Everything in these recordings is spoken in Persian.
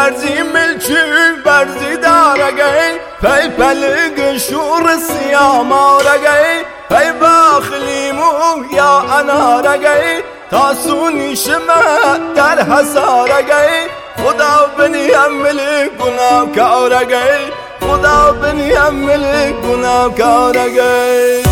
برزي ملچی برزي دارگی پی پلگ شور سیامارگی پی باخلیمو یا انارگی تاسونی شما در حسارگی خدا بنی عمل گناه کارگی خدا بنی عمل گناه کارگی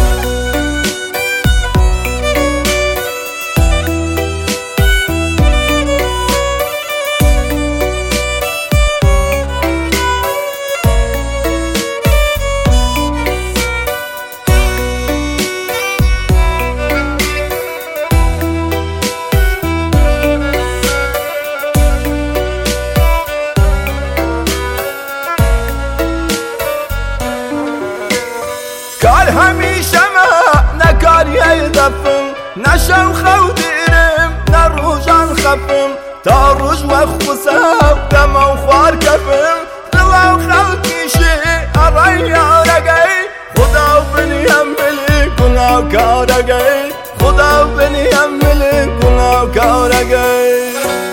کار همیشه ما نکاری دفم نشم خودیرم نروجان خفم تا روز وقت خساب دم و خوار کفم لو خلقیشه ارای آرگی خدا بنی عمل گناه کارگی خدا بنی عمل گناه کارگی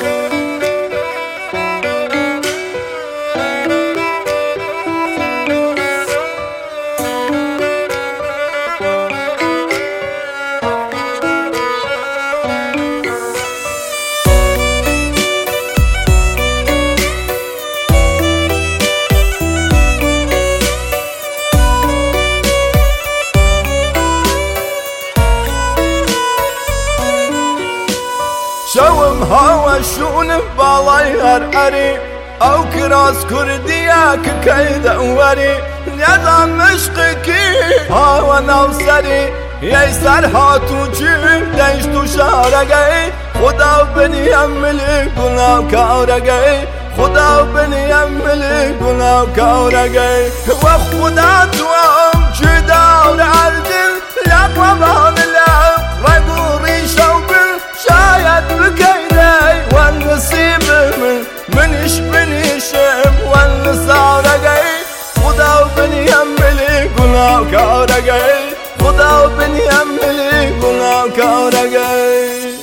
شوم هوا شون بالای هر اری او کراس کردیا که کید اوری نظام عشق کی هوا نوسری یه سر هاتو چی دیش تو شارگی خدا بنی عمل گناه کارگی خدا بنی عمل گناه کارگی و خدا تو هم چی دور عردل لقبان لق رگو ریشو بل شاید بکیدی والنصیب منش بنیشم والنصارگی خدا بنی عمل گناه کارگی خدا بنی عمل گناه کارگی